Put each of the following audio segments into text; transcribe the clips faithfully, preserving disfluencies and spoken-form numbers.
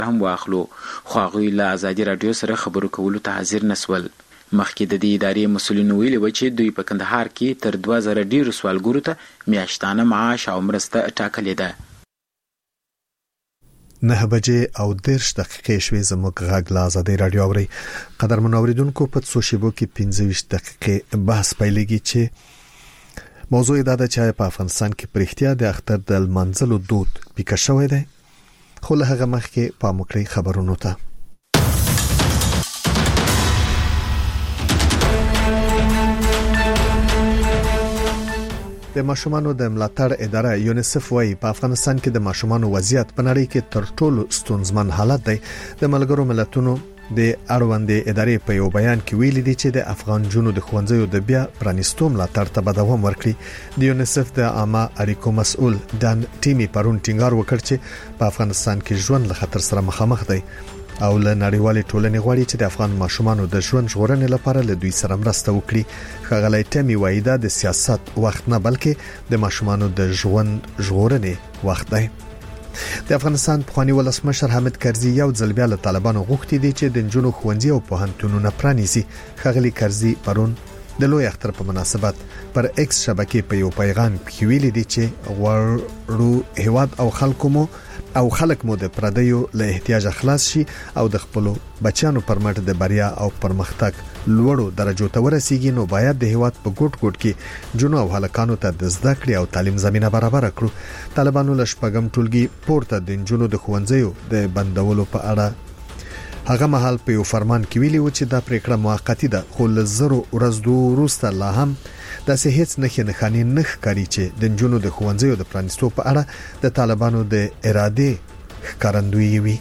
هم واخلو، خو هغوی له ازادي راډیو سره خبرو کولو ته حاضر نسول. مخکې د دې ادارې مسؤلینو ویلي وه چې دوی په کندهار کې تر دوه زره ډیرو سوالګرو ته میاشتانه معاش او مرسته ټاکلې ده. نه بجې او دېرش دقیقې شوې. زموږ غږ له ازادي راډیو اورئ. قدرمن اوریدونکو، په څو شیبو کې پنځه ویشت دقیقې بحث پیلېږي چې موضوع دا ده چې په افغانستان کې پرختیا د اختر د لمانځلو دود پیکه شوی دی. خو له هغه مخکې پام وکړئ خبرونو ته. د ماشومانو د ملاتړ اداره یونیسف وايي په افغانستان کې د ماشومانو وضعیت په نړۍ کې تر ټولو ستونزمن حالت دی. د ملګرو ملتونو د اړوندې ادارې په یو بیان کې ویلي دي چې د افغان جنونو د خوندزیو د بیا پرانیستو ملاتړ ته دوام ورکړي. د یونیسف د عامه اړیکو مسؤل دان ټیمی پرون ټینګار وکړ چې په افغانستان کې ژوند له خطر سره مخامخ دی او له نړیوالې ټولنې غواړي چې د افغان ماشومانو د ژوند ژغورنې لپاره له دوی سره مرسته وکړي. ښاغلی ټیمی وایي دا د سیاست وخت نه بلکې د ماشومانو د ژوند ژغورنې وخت دی. د افغانستان پخوانی ولسمشر حامد کرزي یو ځل بیا له طالبانو غوښتي دي چې د نجونو ښوونځي او پوهنتونونه پرانیزي. ښاغلی کرزي پرون د لوی اختر په مناسبت پر ایکس شبکې په یو پیغام کې ویلي دي چې غواړو هیواد او خلکو مو او خلک مو د پردیو له احتیاج خلاص شي او د خپل بچانو پر مټ د بریا او پرمختګ لوړو درجو ته ورسیږي. نو باید د هیواد په ګوټ ګوټ کې جنو او هلکانو ته د زده کړې او تعلیم زمينه برابر کړو. طالبانو له شپږم ټولګي پورته د جنونو د ښوونځیو د بندولو په اړه هغه مهال په یو فرمان کې ویلي و چې دا پریکړه موقتی ده، خو له زرو ورځو وروسته لا هم د هیڅ نښې نښانې نه ښکاري چې د جنونو د ښوونځیو د پرانیستو په اړه د طالبانو د اراده ښکارندوی وي.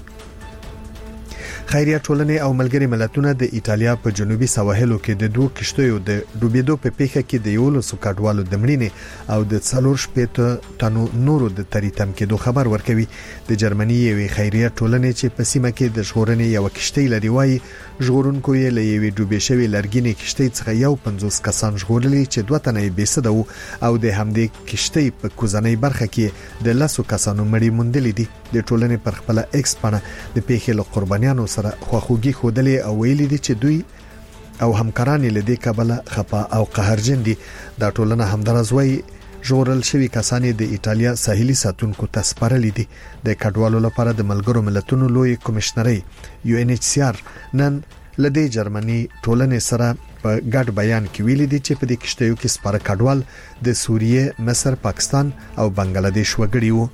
خیریه ټولنې او ملګری ملتونه د ایتالیا په جنوبي سواحلو کې د دوه کشتیو د ډوبېدو په پیښه کې د یو لسو کډوالو د مړینې او د څلور شپېته تنو نورو د تریتم کېدو خبر ورکوي. د جرمني یوې خیریه ټولنې چې په سیمه کې د ژغورنې یو کشتۍ لري وايي ژغورونکو یې له یوې ډوبې شوې لرګینې کشتۍ څخه یو پنځوس کسان ژغورلي چې دوه تنه یې بېسده وو او د همدې کشتۍ په کوزنۍ برخه کې د لسو کسانو مړي موندلي دي. د ټولنې پر خپل ایکس پاڼه د پیښې له قربانیانو سره خواخوږي ښودلې او ویلي دي چې دوی او همکاران له دې کبله خپه او قهرجن دي. دا ټولنه همدارس وایي ژغورل شوي کسان د ایتالیا ساحلي ساتونکو ته سپارلي دي. د کډوالو لپاره د ملګرو ملتونو لوی کمشنري یو ان ایچ سی آر نن لدې جرمني ټولنې سره په ګډ بیان کې ویلي دي چې په دې کشتیو کې سپاره کډوال د سوریه، مصر، پاکستان او بنگلاديش وګړي وو.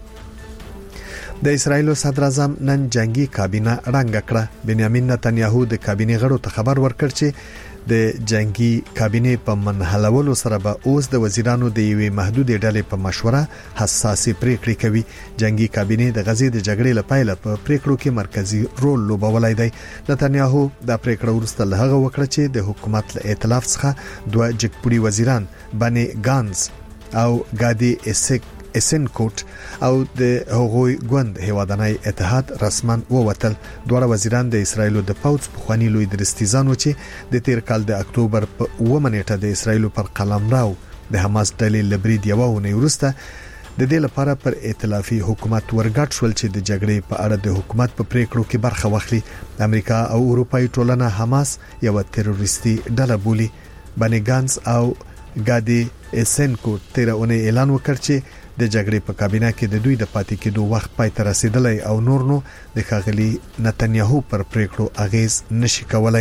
د اسرایل صدر اعظم نن جنگي کابینه رنګ کړه. بنیامین نتنیاهو د کابینه غړو ته خبر ورکړ چې د جنگي کابینه په منحلولو سره به اوس د وزیرانو د یوې محدودې ډلې په مشوره حساسې پریکړې کوي. جنگي کابینه د غزې د جګړې لپاره په پریکړو کې مرکزی رول لوبولای دی. نتنیاهو د پریکړو وروسته له هغه وکړه چې د حکومت له ائتلاف څخه دوه جګپوړي وزیران بني گانز او ګادي اسک اسنکوټ او د هغوی ګوند هیوادنۍ اتحاد رسمان ووتل. دوه وزیران د اسرایل د پوځ په خواني لوی درستیزانو چې د تیر کال د اکتوبر په اوومه نیټه د اسرایل پر قلمرو د حماس ډلې لبرید یو ونې وروسته د دې لپاره پر ائتلافي حکومت ورګټ شول چې د جګړې په اړه د حکومت په پریکړو کې برخه واخلي. امریکا او اروپאי ټولنه حماس یو تروریستي ډله بولي. بني گانز او ګادي اسنکوټ تیر اونۍ اعلان وکړ چې د جګړې په کابینه کې د دوی د پاتې کېدو وخت پای ته رسیدلی او نور نو د ښاغلي نتنیاهو پر پریکړو اغیز نشي کولای.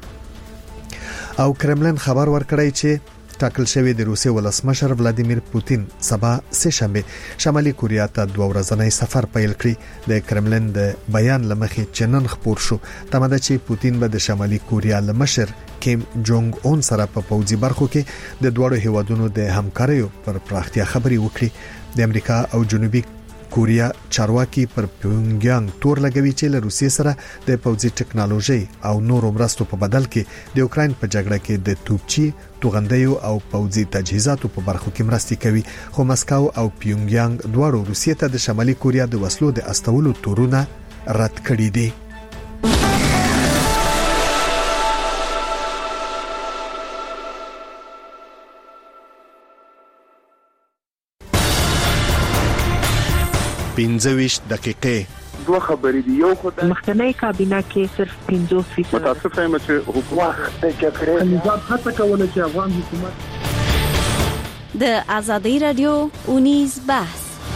او کرملن خبر ورکړی چې ټاکل شوی د روسیې ولسمشر ولادیمیر پوتین سبا سه شنبه شمالي کوریا ته دوه ورځنی سفر پیل کړي. د کرملن د بیان لمخې چنن خبر شو تمه ده چې پوتین به د شمالي کوریا لمشر کیم جونګ اون سره په پوځي برخو کې د دوړو هیوادونو د همکاریو پر پراختیا خبري وکړي. د امریکا او جنوبي کوریا چارواکي پر پیونګیانګ تور لګوي چې له روسیې سره د پوځي ټکنالوژي او نورو مرستو په بدل کې د اوکراین په جګړه کې د توپچي توغندیو او پوځي تجهیزاتو په برخو کې مرستې کوي. خو مسکو او پیونګیانګ دواړو روسیې ته د شمالي کوریا د وسلو د استولو تورونه رد کړي دي. پنځه ویشت دقیقې دوه خبرې دي. یو خدای مخکنی کابینه کې صرف پنځوس فیصد متاسف یم چې حکومت د جګړې نظام هڅه کوله چې افغان حکومت د ازادي رادیو اونیز بحث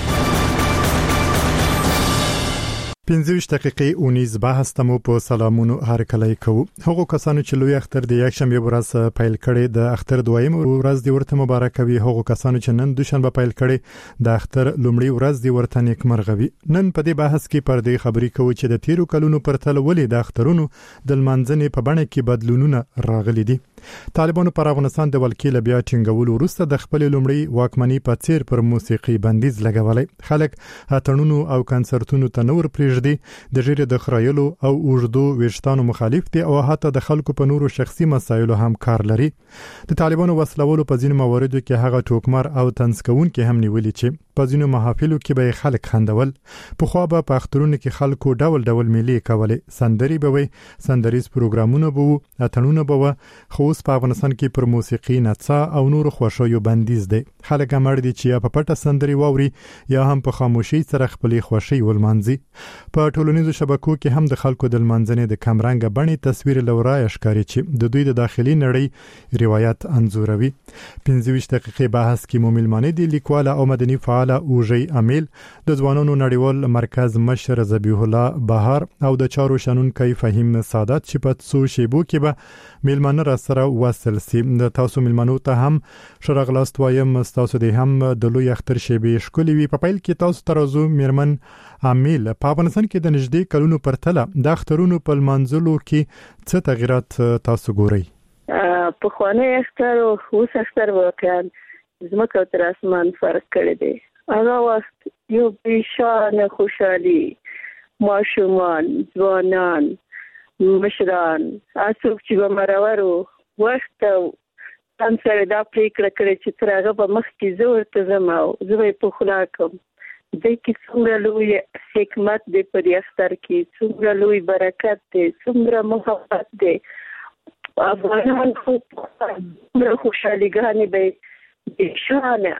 پنځه دقیقې اونیز بحث تمو په سلامونو هر کله کوو. هغه کسانو چې لوی اختر د یکشنبه ورځ پیل کړي د اختر دویم ورځ دی ورته مبارک وي. هغه کسانو چې نن دوشنبه پیل کړي د اختر لومړی ورځ دی ورته نیکمرغه وي. نن په دې بحث کې پر دې خبرې کوو چې د تیرو کلونو پرتله ولې د اخترونو د لمانځنې په بڼه کې بدلونونه راغلي دي. طالبانو پر افغانستان د ولکې بیا ټینګولو وروسته د خپل لومړی واکمنۍ په څیر پر موسیقي بندیز لګولای. خلک هټنونو او کنسرتونو ته نور پریږدي، د ژیره د خرایلو او اوږدو ویشتانو مخالف دي او حتی د خلکو په نورو شخصي مسایلو هم کار لري. د طالبانو وسلولو په ځینو مواردو کې هغه ټوکمر او تنسکون کې هم نیولې چې په ځینو محافلو کې به خلک خندول. په خو به په اخترونو کې خلکو ډول ډول میلې کولې، سندري به وي، سندریز پروګرامونه به وو، اتنونه به وو. خو اوس په افغانستان کې پر موسیقي نڅا او نور خوښیو بندیز دی. خلک امر دي چې یا په پټه سندري واوري یا هم په خاموشي سره خپل خوښي ولمانځي. په ټولنیزو شبکو کې هم د خلکو د لمانځنې د کمرنګ بڼې تصویر لورای ښکاري چې د دوی د داخلي نړۍ روایت انځوروي. پنځه دقیقې بحث کې مو ملمانه دي لیکواله او مدني فعال اوجی امیل، د ځوانانو نړیوال مرکز مشر ذبیح الله بهار او د چارو شنونکي فهیم سعادت چې په څو شیبو کې به ملمانه را سره وصل سي. د تاسو ملمنو ته هم شرغلاست وایم، تاسو د هم د لوی اختر شیبې ښکلي وي. په پیل کې تاسو ترازو میرمن امیل، په افغانستان کې د نږدې کلونو پرتله د اخترونو په لمانځلو کې څه تغیرات تاسو ګورئ؟ په خوانه اختر او اوس اختر واقعا زمکه تر اسمان فرق کړی دی. هغه وخت یو بشانه خوشحالي، ماشومان، ځوانان، مشران، اسوک چې به مرورو وخت هم سره دا پریکړه کړې چې تر هغه به مخکې زه ورته ځم او زه به یې په خوله کړم. دې کې څومره لوی حکمت دی په دې اختر کې، څومره لوی برکت دی، څومره محبت دی. افغانان خو څومره خوشحاليګانې به بشانه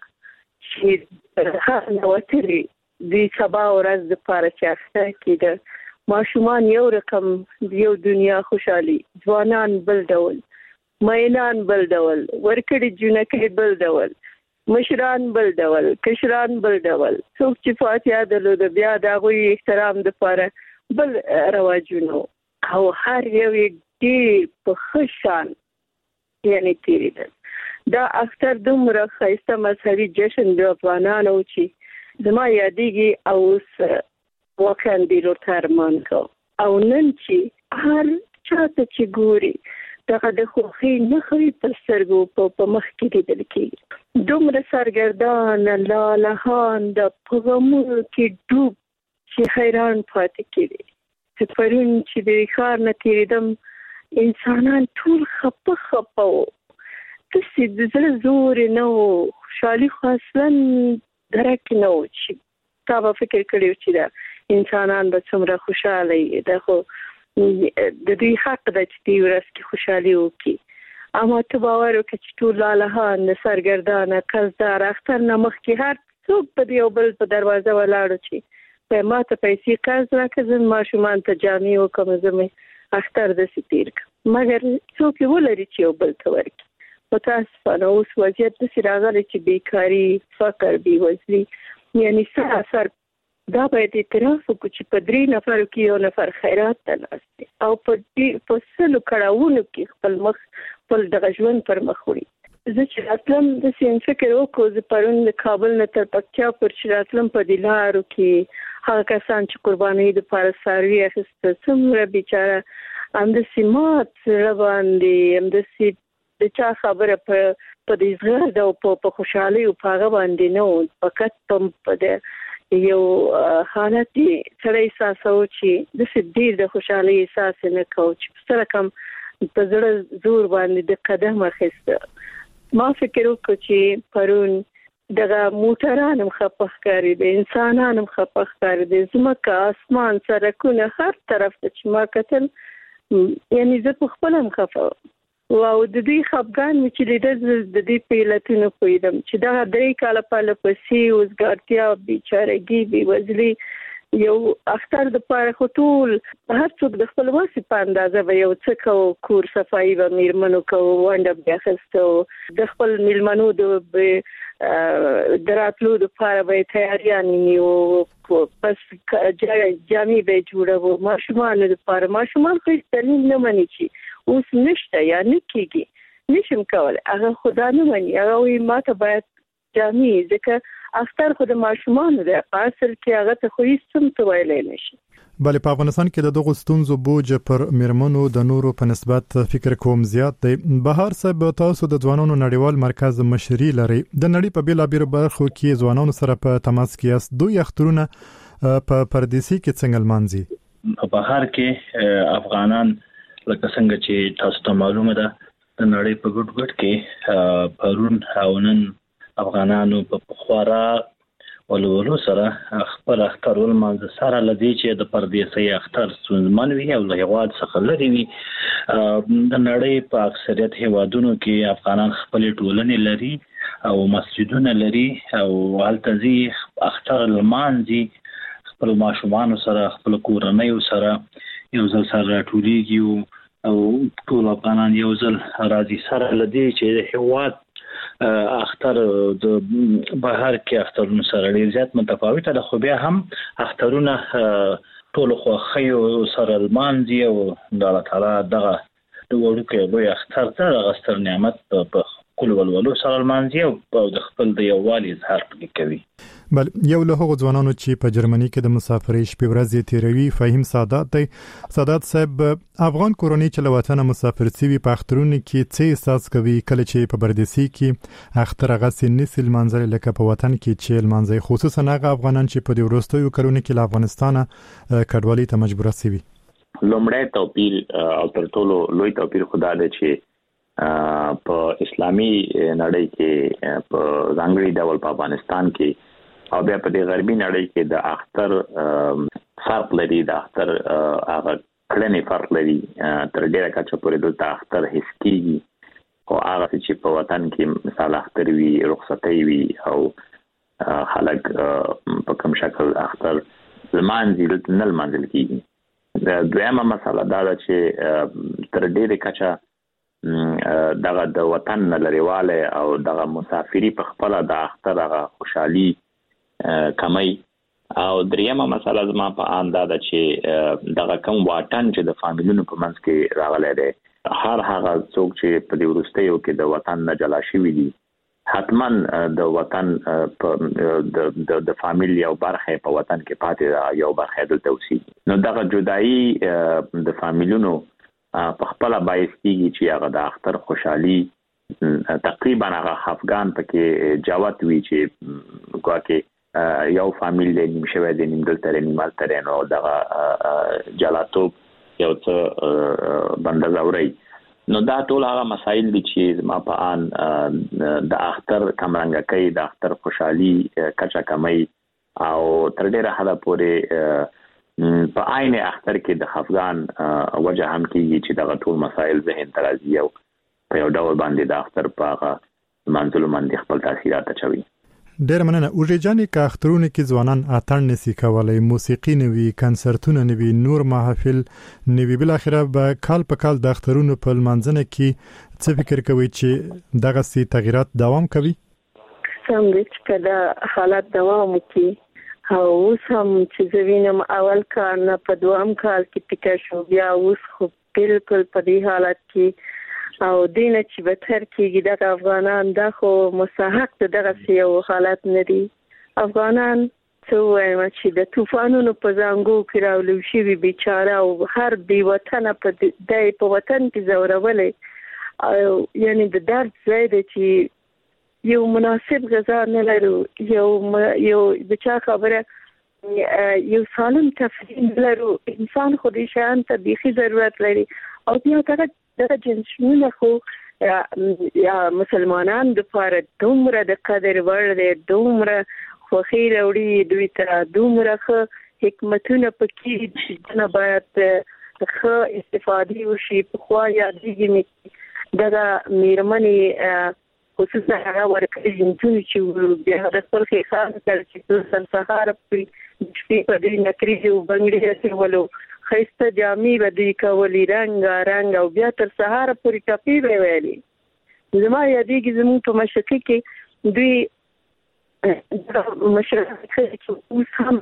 چې هغه نوتري د سبا ورځ د پاره چې اختر کې ده ماشومان یو رقم یو دنیا خوشحالي، ځوانان بل ډول، مینان بل ډول، ورکړي جنکې بل ډول، مشران بل ډول، کشران بل ډول. څوک چې فاتحه دلو د بیا د هغوی احترام د پاره بل رواجونو او هر یو ډېر په ښه شان یعنې تېرېدل. دا اختر دومره ښایسته مذهبي جشن د افغانانو چې زما یادېږي او اوس واقعا ډېر ورته ارمان کوم. او نن چې هر چاته چې ګوري دغه د خوښۍ نښې پر سترګو په مخ کې لیدل کېږي. دومره سرګردانه لالهانده په غمونو کې ډوب چې حیران پاتې کېدی. چې پرون چې د ښار نه تېرېدم انسانان ټول خپه خپه وو، داسې د زړه زور نه و، خوشحالي خو اصلا درک نه و چې تا به فکر کړی چې دا انسانان به څومره خوشحاله وي. دا خو د دوی حق ده چې دې ورځ کې خوشحالي وکړي. اما ته باور وکړه چې ټول لالهان سرګردانه قرضدار اختر نه مخکې هر څوک په یو بل په دروازه ولاړو چې په ما ته پیسې قرض راکړه، زه ماشومان ته جامې وکړم، زه مې اختر داسې تېر کړم. مګر څوک یې ولري چې یو بل ته ورکړي. متاسفانه اوس وضعیت داسې راغلی چې بیکاري، فقر، بېوزلي یعنی سراسر دا باید اعتراف وکړو چې په درې نفرو کې یو نفر خیرات ته ناست دی او په په سلو کړاوونو کې خپل مخ خپل دغه ژوند پر مخ وړي. زه چې راتلم داسې فکر وکړو، زه پرون د کابل نه تر پکتیا پر چې راتلم په دې لارو کې هغه کسان چې قربانۍ دپاره څاروي اخیسته څومره بیچاره همداسې مات زړه باندې همداسې د چا خبره په په دې زغرد او په خوشحالۍ او په هغه باندې نه و، فقط په د یو حالت سره احساسوو چې داسې ډېر د خوشحالۍ احساس یې نه کوو چې په څه رقم په زړه زور باندې د قدم اخیسته. ما فکر وکړو چې پرون دغه موټران هم خپه ښکارېدې، انسانان هم خپه ښکارېدې، ځمکه، اسمان، سړکونه، هر طرف ته چې ما کتل یعنې زه په خپله هم خفه وم. او د دوی خفګان مې چې لیدل د دوی په علتونو پوهېدم چې دغه درې کاله پرله پسې وزګارتیا، بېچارهګي، بېوزلي یو اختر د پاره خطول هر څوک د خپل واسي په اندازه به یو څه کو کور صفایي و میرمنو کو وانډه بیا خستو د خپل میلمنو د دراتلو د پاره به تیاریان نیو پس جامې به جوړو ماشومان د پاره ماشومان خو ستنیم نه مني چې اوس نشته یا نه کیږي نشم کول هغه خدا نه مني هغه وي ماته باید جامې ځکه اختر خو د ماشومان دی په اصل کې هغه ته خو هیڅ څه تویلې نشي. بله په افغانستان کې د دغو ستونزو بوج پر میرمنو د نورو په نسبت فکر کوم زیات دی. بهار صاحب تاسو د ځوانانو نړیوال مرکز مشري لري د نړۍ په بیلابیلو برخو کې ځوانانو سره په تماس کې یاست. دوی اخترونه په پردیسي کې څنګه لمانځي؟ په بهار کې افغانان لکه څنګه چې تاسو ته معلومه ده د نړۍ په ګډ ګډ کې پرون او نن افغانانو په خورا ولولو سره خپل اختر ولمانځه سره لدی چې د پردیسي اختر ستونزمن وي او له هیواد څخه لري وي. د نړۍ په اکثریت هیوادونو کې افغانان خپل ټولنې لري او مسجدونه لري او هلته ځي اختر لمانځي خپل ماشومان سره خپل کورنۍ سره یو ځل سره ټولېږي او ټول افغانان یو ځل راځي سره لدی چې د هیواد اختر د بهر کې اخترونو سره ډیر زیات متفاوته ده خو بیا هم اخترونه ټول خو خيو سره لمانځي او د الله تعالی دغه د وړوکې لوی اختر ته غستر نعمت په کول ولولو سره لمانځي او د خپل د یووالي اظهار کوي. بل یو له هغو ځوانانو چې په جرمني کې د مسافرۍ شپې ورځې تیروي فهیم سادات دی. سادات صاحب افغان کورنۍ چې له وطنه مسافر شوي په اخترونو کې څه احساس کوي کله چې په پردیسي کې اختر هغسې نسي لمانځلی لکه په وطن کې چې لمانځي خصوصا هغه افغانان چې په دې وروستیو کلونو کې له افغانستانه کډوالۍ ته مجبوره شوي؟ لومړی توپیر او تر ټولو لوی توپیر خو دا دی چې په اسلامي نړۍ کې په ځانګړي ډول په افغانستان کې او بیا په دې غربي نړۍ کې د اختر فرق لري د اختر هغه کړنې فرق لري تر ډیره کچه پورې دلته اختر حس کېږي او هغه چې په وطن کې مثال اختر وي رخصتۍ وي او خلک په کوم شکل اختر لمانځي دلته نه لمانځل کېږي. د دویمه مسله دا ده چې تر ډیره کچه دغه د وطن نه لرېوالی او دغه مسافري په خپله د اختر هغه خوشحالي کمی او دریمه مسله زما په آن دا ده چې دغه کوم واټن چې د فامیلونو په منځ کې راغلی دی هر هغه څوک چې په دې وروستیو کې د وطن نه جلا شوي دي حتما د وطن په د فامیل یو برخه په وطن کې پاتې یو برخه دلته اوسېږي. نو دغه جدایي د فامیلونو په خپله باعث کېږي چې هغه د اختر خوشحالي تقریبا هغه خفګان پکې جوت وي چې ګواکې یو فامیل دی نیم شوی دی نیم دلته دی نیم هلته دی نو دغه جلاتوب یو څه بنده ځوروي. نو دا ټول هغه مسایل دي چې زما په آن د اختر کمرنګه کوي د اختر خوشحالي کچه کمی او تر ډیره حده پورې په عین اختر کې د خفګان وجه هم کېږي چې دغه ټول مسایل ذهن ته راځي او په یو ډول باندې د اختر په هغه لمانځلو باندې خپل تاثیرات اچوي. ډېر مننه. اوږې جانې که اخترونه کې ځوانان اتڼ نسي کولی موسیقي نه وي کنسرتونه نه وي نور محافل نه وي بالاخره به کال په کال د اخترونو په لمانځنه کې څه فکر کوئ چې دغسې تغییرات دوام کوي؟ سم دی چې که دا حالت دوام وکړي او اوس هم چې زه وینم اول کال نه په دوام کال کې پیکه شو بیا اوس خو بالکل په دې حالت کې او دینه چې بهتر کېږي دغه افغانان دا خو مستحق د دغسې یو حالت نه دي. افغانان څه ووایم چې د طوفانونو په زانګو کې راولو شوي بیچاره او هر بې وطنه په دی په وطن کې ځورولی او یعنې د درد ځای دی چې یو مناسب غذا نه لرو یو یو د چا خبره یو سالم تفریح نه لرو. انسان خو دې شیان ته بیخي ضرورت لري او بیا دغه دغه جنسونه خو یا مسلمانان دپاره دومره د قدر وړ دی دومره خوښي راوړي دوی ته دومره ښه حکمتونه پکې چې دنه باید ښه استفادې وشي. پخوا یادېږي مې دغه میرمنې خصوصا هغه ورکړي چې بیا د خپل خان تر چې تر سهار په شپې په دې نکري او بنگړي سره ولو خيسته جامې بدې کولې رنگ رنگ او بیا تر سهار پورې ټپي به ویلي زما یادېږي زموږ په مشرقي کې دوی مشرقي چې اوس هم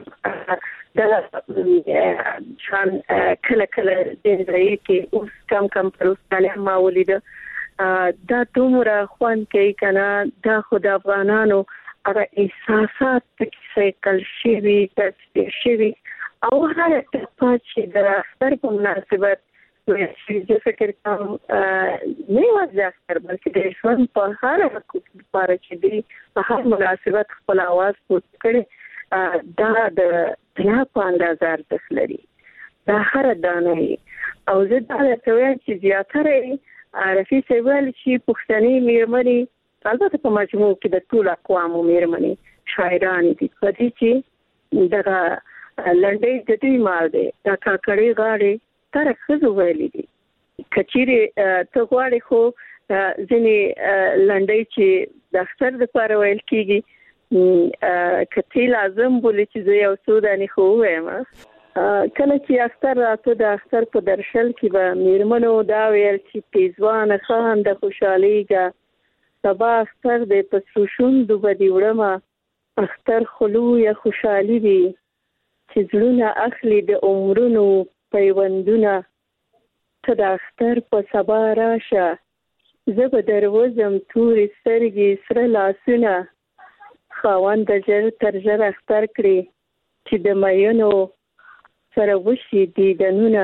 د شان کله کله د ځای کې اوس کم کم پروستاله ما ولید دا دومره خوان کوي کنه دا خود افغانانو هغه احساسات کې کل شي چې شي او هغه چې د اختر په مناسبت چې فکر کوم نه وځي اختر بلکې د ژوند په هر وخت لپاره چې دی په هر مناسبت خپل आवाज پورته کړي دا د دنیا په اندازه ارزښت لري دا هر دانه او زه دا وایم چې زیاتره عرفي سیوال چې پښتني میرمنې البته په مجموع کې د ټول اقوامو میرمنې شاعران دي په دې چې دا لنډۍ د دې مال دي دا کاکړې غاړي تر څو ویلې دي کچيري ته غواړې خو ځنې لنډۍ چې د اختر لپاره ویل کیږي کته لازم بولې چې زه یو څو دانې خو وایم کله چې اختر راته د اختر په درشل کې به میرمنو دا ویل چې پیزوان خان د خوشحاليګه سبا اختر دې په سوشوندو بدی وړم اختر خلو یا خوشحالي وي چې زړونه اخلي د عمرونو پیوندونه ته د اختر په سبا راشه زه به دروازم تورې سترګې سره لاسونه خاوند د جر تر جر اختر کړي چې د مینو سره وشي دیدنونه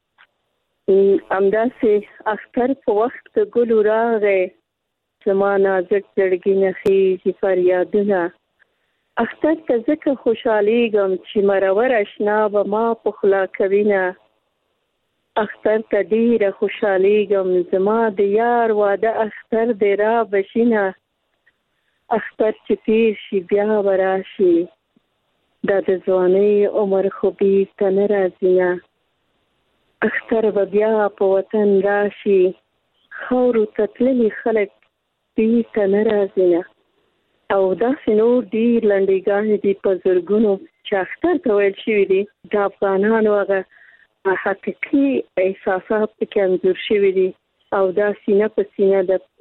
همداسې اختر په وخت د ګلو راغی زما نازک زړګي نخیږي فریادونه اختر ته ځکه خوشحالیږم چې مرور اشنا به ما په خلا کوینه اختر ته ډیره خوشحالیږم زما د یار واده اختر دې را بشینه اختر چې تیر شي بیا به راشي دا د ځوانۍ عمر خو بیرته نه راځي نه اختر به بیا په وطن راشي خاورو ته تللي خلک بیرته نه راځي نه او داسې نور ډېر لنډیګانې دي په زرګونو چې اختر ته ویل شوي دي د افغانانو هغه حقیقي احساسات پکې انځور شوي دي او دا سینه په سینه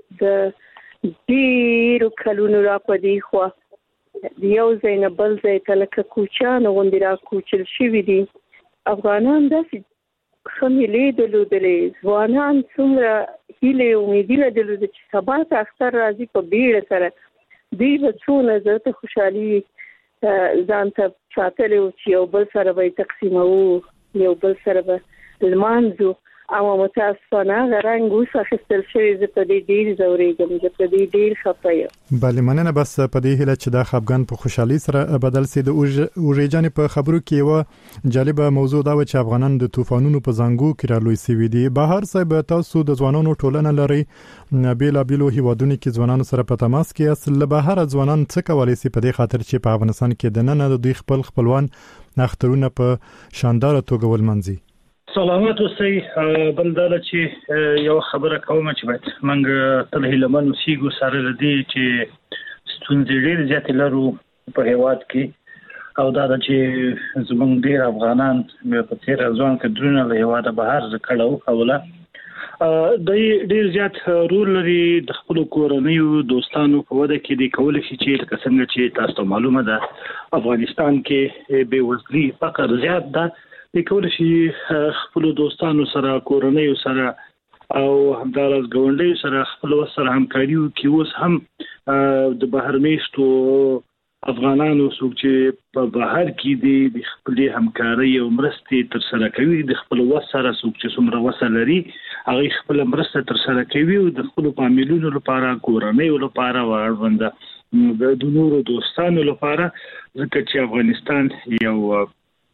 د ډېرو کلونو را په دې خوا یو ځای نه بل ځای ته لکه کوچیان غوندې را کوچل شوي دي افغانان داسې ښه مېلې درلودلې ځوانان څومره هیلې امیدي لرلې چې سبا ته اختر راځي په بیړه سره دوی به څونه زړه ته خوشحالي ځان ته ساتلی وو چې یو بل سره به یې تقسیموو یو بل سره به لمانځو او متاسفانه هغه رنګ اوس اخیستل شوی زه په دې ډېر ځورېږم زه په دې ډېر خفه یم بلې مننه بس په دې هیله چې دا خفګان په خوشحالي سره بدل سي د اوږې جانې په خبرو کې یوه جالبه موضوع دا و چې افغانان د طوفانونو په زنګو کې رالوی سوي دي بهر صاحب تاسو د ځوانانو ټولنه لري بیلابیلو هیوادونو کې ځوانانو سره په تماس کې اصل له بهر ځوانان څه کولی سي په دې خاطر چې په افغانستان کې د نن د دوی خپل خپلوان اخترونه په شاندار توګه ولمنځي سلامات اوسئ بلداله چې یو خبره کوم چې باید موږ تل هیلمن اوسېږو سره لدی چې ستونزې ډېرې زیاتې لرو په هیواد کې او دا چې زموږ ډېر افغانان په تیر ځوان کې درونه له هیواده بهر کړو اوله دوی ډېر زیات رول لري د خپل کورنیو دوستانو په وده کې د کول شي چې لکه څنګه چې تاسو معلومه ده افغانستان کې بې وزلي فقر زیات ده د کول شي خپل دوستانو سره کورنیو سره او همدارس ګوندې سره خپل سره همکاري کوي اوس هم د بهر میشتو افغانانو څوک چې په بهر کې د خپل همکاري او مرستې تر سره کوي د خپل وسره څوک چې څومره وسه لري هغه خپل مرسته تر سره کوي او د خپل فامیلونو لپاره کورنیو لپاره ورونده د نورو دوستانو لپاره ځکه چې افغانستان یو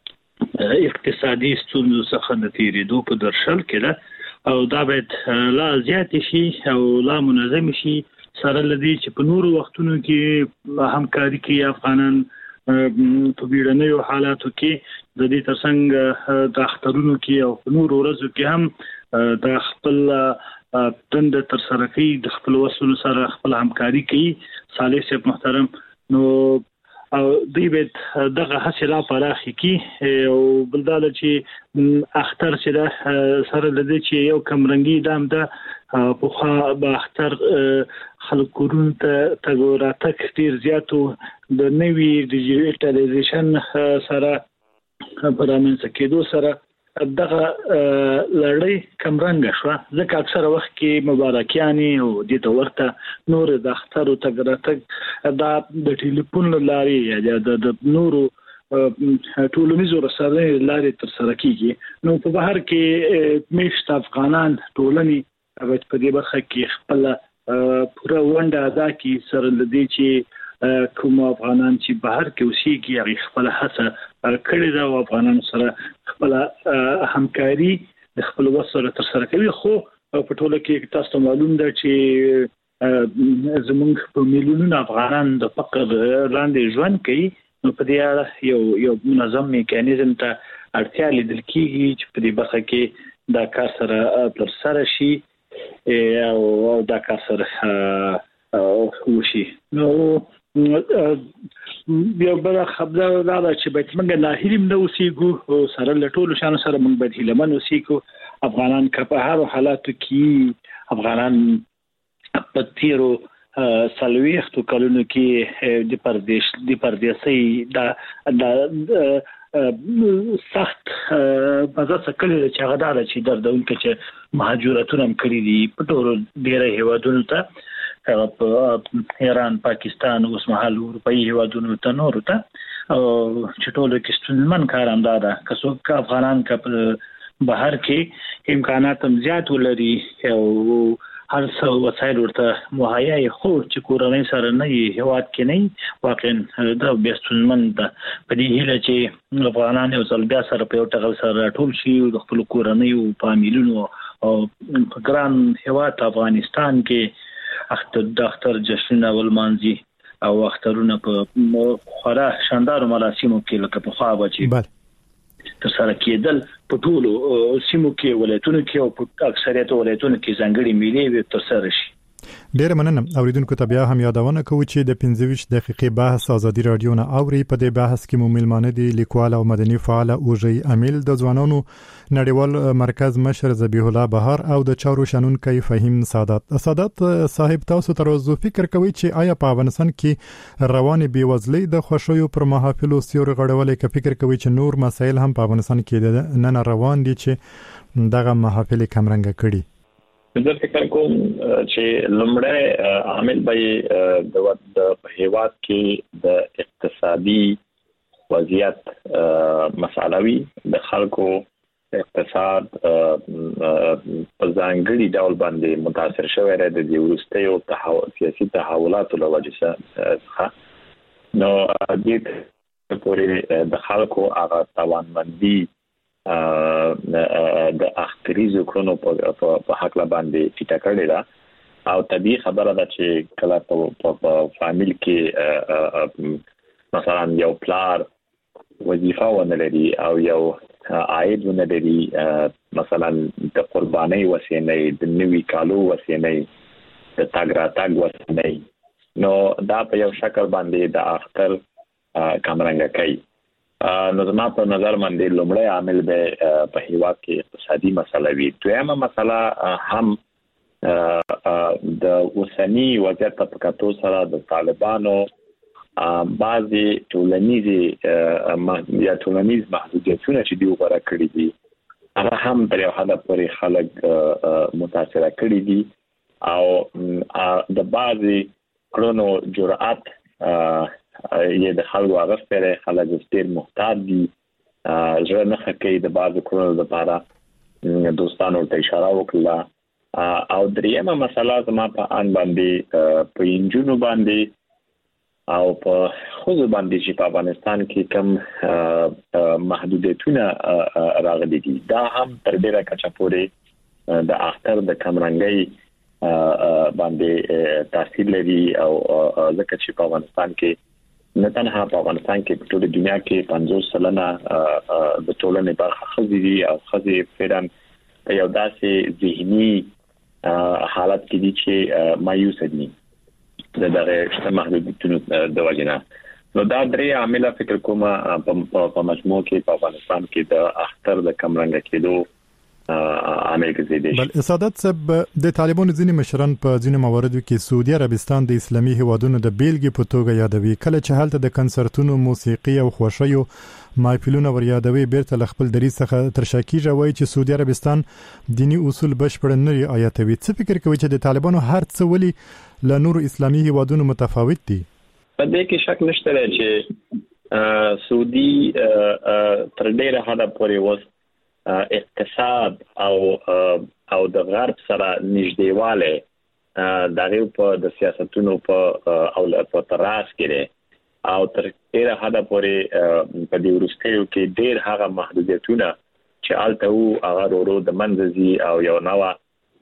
اقتصادي ستونزو څخه د تیریدو په درشل کې ده او دا باید لا زیات شي او لا منظم شي سره لدی چې په نورو وختونو کې همکاري کوي افغانان په بیړنیو حالاتو کې د دې ترڅنګ د اخترونو کې او په نورو ورځو کې هم د خپل تند تر سره کوي د خپل وسلو سره خپل همکاري کوي صالح صاحب محترم نو او دوی به دغه حاصله پراخي کی او بلداله چې اختر چې سره لدی چې یو کمرنګي دام ده په خو به اختر خلک کورون ته تګوراتک ډیر زیاتو د نوي ډیجیټالایزیشن سره پرامنځ کېدو سره دغه لړۍ کمرنګ شو ځکه اکثره وخت کې مبارکیاني او د تورته نور د اختر او تګراتک دا د ټلیفون لاري یا د نورو ټولنیزو رسنیو لاري تر سره کیږي نو په بهر کې میشت افغانان ټولني په دې برخه کې خپل پوره ونده ادا کی سره لدی چې کوم افغانان چې بهر کې اوسېږي هغه خپل هڅه کړې ده او افغانان سره خپل همکاري د خپل وسره تر سره کوي خو په ټوله کې تاسو معلوم ده چې زمونږ په میلیونونو افغانان د فقر لاندې ژوند کوي نو په دې اړه یو یو منظم میکانیزم ته اړتیا لیدل کیږي چې په دې برخه کې دا کار سره تر سره شي او دا کار سره وشي نو بیا بل خبره دا چې باید موږ نه هیریم نو سیګو سره لټول شان سره موږ باید هیلمن وسیګو افغانان په هر حالاتو کې افغانان په تیرو سلويختو کلونو کې د پردیش د پردیسي دا د سخت بازار څخه چې هغه دا چې دردون کې چې مهاجرتونه هم کړی دي په ټولو ډیره هیوادونو ته په ایران پاکستان اوس مهال اروپאי هیوادونو ته نور ته او چې ټولو کې ستونزمن کار هم ده که څوک افغانان کا بهر کې امکانات هم زیات ولري او هر څو وسایل ورته مهیا خو چې کورنۍ سره نه هیواد کې نه واقعا دا بیا ستونزمن ده په دې هیله چې افغانان یو ځل بیا سره په یو ټغل سره ټول شي د خپل کورنۍ او فامیلونو او ګران هیواد افغانستان کې اختر د اختر جشنونه ولمانځي او اخترونه په خورا شاندار مراسمو کې لکه په خوا بچي تر سره کېدل په ټولو سیمو کې ولایتونو کې او په اکثریت ولایتونو کې ځانګړي میلې تر سره شي ډیر مننه اوریدونکو ته بیا هم یادونه کوم چې د پنځه ویشت دقیقې بحث ازادي رادیو نه اوري په دې بحث کې مو ملمانه دي لیکوال او مدني فعال اوجي امیل د ځوانانو نړیوال مرکز مشر ذبیح الله بهار او د چارو شنونکو فهیم سادات سادات صاحب تاسو تر اوسه فکر کوي چې آیا په افغانستان کې رواني بیوزلي د خوشويو پر محافل او سیور غړولې کې فکر کوي چې نور مسایل هم په افغانستان کې نه روان دي چې دغه محافل کمرنګ کړي زه فکر کوم چې لمړی عامل به د هیواد کې د اقتصادي وضعیت مسالوي د خلکو اقتصاد په ځانګړي ډول باندې متاثر شوی دی د ورستیو تحول سیاسي تحولاتو له وجې څخه نو دې پورې د خلکو هغه توانمندي د اختریزو کړنو په حق لا باندې ټیټه کړې ده او طبيعي خبره ده چې کله په فامیل کې مثلا یو پلار وظیفه ونلري او یو عاید ونلري مثلا د قرباني وسینې د نوي کالو وسینې د تاګ را تاګ وسینې نو دا په یو شکل باندې د اختر کمرنګ کوي نو زما په نظر باندې لومړی عامل به په هیواد کې اقتصادي مسله وي دویمه مسله هم د اوسنی وضعیت په کتو سره د طالبانو بعضي ټولنیزي یا ټولنیز محدودیتونه چې دی وګړه کړی دي هغه هم تر یو حد پورې خلک متاثر کړی دي او د بعضي کړنو جرأت یې د خلکو هغه سره خلک ډېر محتاط دي ځکه نه کوي د بعضو کړنو لپاره دوستانو ته اشاره وکړه او دریمه مسله زما په ان باندې په انجونو باندې او په خوځو باندې چې په افغانستان کې کم محدودیتونه راغلي دي دا هم تر ډیره کچه پورې د اختر د کمرنګي باندې تاثیر لري او ځکه چې په افغانستان کې نه تنها په افغانستان کې په ټوله دنیا کې پنځوس سلنه د ټولنې برخه خزي دي او خزي فعلا یو داسې ذهني حالت کې دي چې مایوس دي د دغه شته محدودیتونو د وجنه. نو دا درې عامل فکر کوم په مجموع کې په افغانستان کې د اختر د کمرنګ کېدو عامل کې بل اسادت سب د طالبانو ځینې مشران په ځینې مواردو کې سعودي عربستان د اسلامي هیوادونو د بیلګې په توګه یادوي، کله چې حالت د کنسرتونو موسیقي او خوشیو مایپلونه ور یادوي بیرته خپل دریځ څخه تر شاکیږي وایي چې سعودي عربستان دینی اصول بشپړ نه رعایتوي. څه فکر کوي چې د طالبانو هر څه ولي له نورو اسلامي هیوادونو متفاوت دي؟ په دې کې شک نشته چې سعودي تر ډیره حده پورې وس اقتصاد او او د غرب سره نږدېواله دغه په د سیاستونو په او په تراس کې او تر ډیره حده پورې په دې ورستیو کې ډیر هغه محدودیتونه چې الته وو هغه ورو د منځي او یو نوو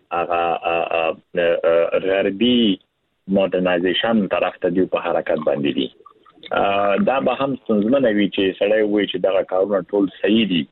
هغه غربي مودرنایزیشن طرف ته دی په حرکت باندې دي. دا به هم څنګه وی چې سړی وایي چې دا کارونه ټول صحیح دي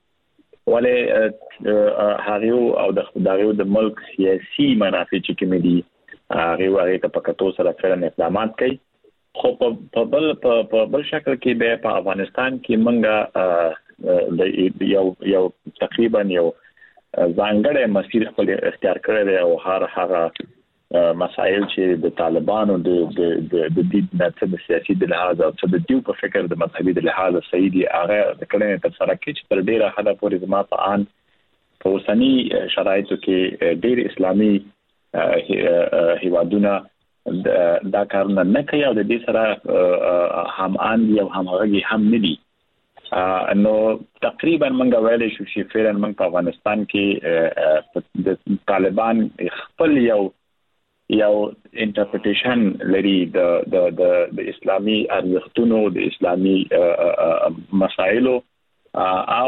ولې هغه او د خدایو د ملک سیاسي منافع چې کوم دي هغه هغه ته پکتو سره فعلا اقدامات کوي. خو په بل په بل شکل کې به په افغانستان کې منګه د یو یو تقریبا یو ځانګړی مسیر خپل اختیار کړی دی او هر هغه مسائل چې د طالبانو د د د د د سیاسي د لحاظ او د دیو په فکر د مذهبي د لحاظ صحیح دي هغه د کړنې تر سره کې چې تر ډیره حدا پورې زما په ان په اوسنی شرایطو کې ډیر اسلامي هیوادونه دا کارونه نه کوي او د دې سره هم ان یو همغږي هم نه دي. نو تقریبا منګه ویلې شو چې فعلا موږ په افغانستان کې د طالبان خپل یو یو انټرپریټیشن لري د د د اسلامي ارزښتونو د اسلامي مسایلو او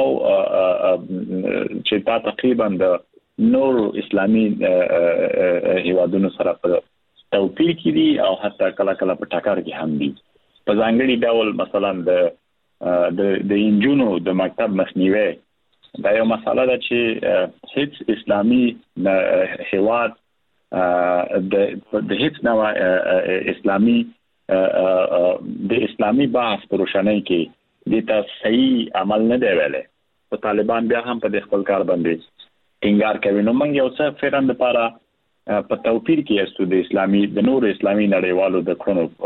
چې تا تقریبا د نور اسلامي هیوادونو سره په توپیر کې دي او حتی کله کله په ټاکر کې هم دي. په ځانګړي ډول مثلا د د د انجونو د مکتب مخنیوي دا یو مسله ده چې هیڅ اسلامي هیواد د د هیڅ نوع اسلامي د اسلامي بحث پروشنۍ کې د تا صحیح عمل نه دی ویلې. په طالبان بیا هم په خپل کار باندې ټینګار کوي. نو موږ یو څه فعلا لپاره په توپیر کې استو د اسلامي د نور اسلامي نړیوالو د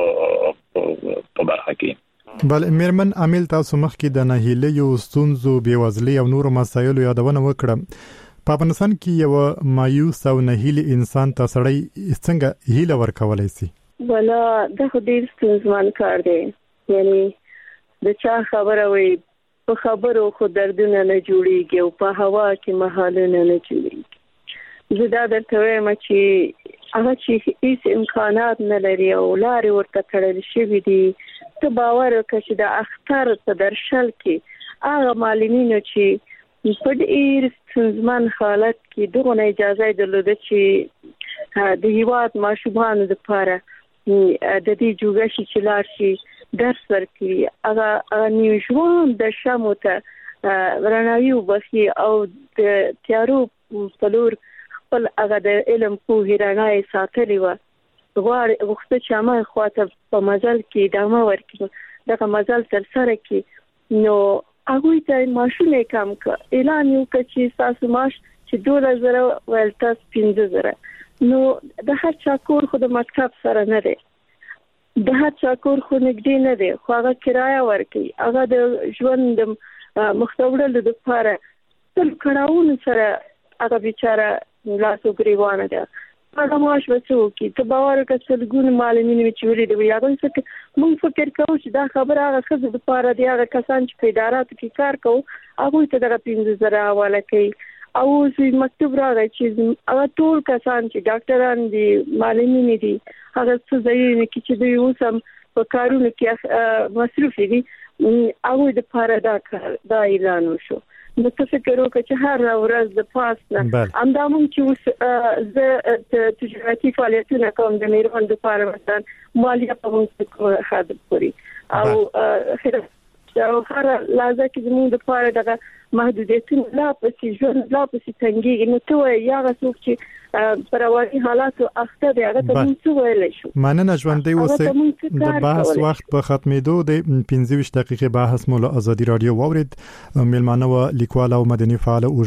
کړنو په برخه کې. بل میرمن عامل تاسو مخ کې د نهیلې یو ستونزو بیوزلي او نور مسایلو یادونه وکړه. په افغانستان کې یو مایوس او نهیلي انسان ته سړی څنګه هیله ورکولای شي؟ ولا دا خو ډیر ستونزمن کار دی. یعنی د چا خبره وي په خبرو خو دردونه نه جوړیږي او په هوا کې محالونه نه جوړیږي. زه دا درته وایم چې هغه چې هیڅ امکانات نه لري او لارې ورته کړل شوي دي ته باور وکړه چې د اختر په درشل کې هغه معلمینو چې په ډیر ستونزمن حالت کې دغه اجازه درلوده چې د هیواد ماشومان لپاره د دې جوګشي چې لار شي درس ورکړي هغه نیوژوان د شمو ته رڼاوي وبخي او د تیارو په لور خپل هغه د علم په هیرانای ساتلی و غواړي وخت چې ما خواته په مزل کې دمه ورکړي دغه مزل تر سره کې نو هغه ته ماشونه کم ک اعلان یو چې تاسو ماش چې دوه زره ولته پنځه زره نو د هر چا کور خو د مکتب سره نه دی د هر چا کور خو نګدي نه دی خو هغه کرایه ورکي هغه د ژوند مختوړل د لپاره تل کړهون سره هغه بیچاره لاسو گریوانه ده هغه ماش وڅو کې ته باور کړه ګون معلمین چې ویلي دی هغه څه مونږ فکر کوو چې دا خبره هغه خزه د لپاره دی هغه کسان چې په اداراتو کې کار کوي هغه ته دغه پنځه زره حواله کوي او چې مکتوب راغی چې هغه ټول کسان چې ډاکټران دي معلمین دي هغه څه ځای نه کې چې دوی اوسم په کارونو کې مصروف دي هغه د لپاره دا دا اعلان وشو. نو تاسو فکر وکړئ چې هر ورځ د پاسنه امدا مونږ چې اوس د تجارتي فعالیتونه کوم د میرمن د لپاره مثلا مالیه په موږ خدمت کوي او او هر لازم کې زموږ د پاره دغه محدودیتونه لا پسې ژوند لا پسې تنګي نو ته یا غوښتل چې پروايي حالات اخته دی هغه ته موږ ویل شو مننه ژوندۍ اوسې د بحث وخت په ختمېدو د پنځه ویشت دقیقې بحث مو له ازادي رادیو واورید. مېلمانه و لیکوال او مدني فعال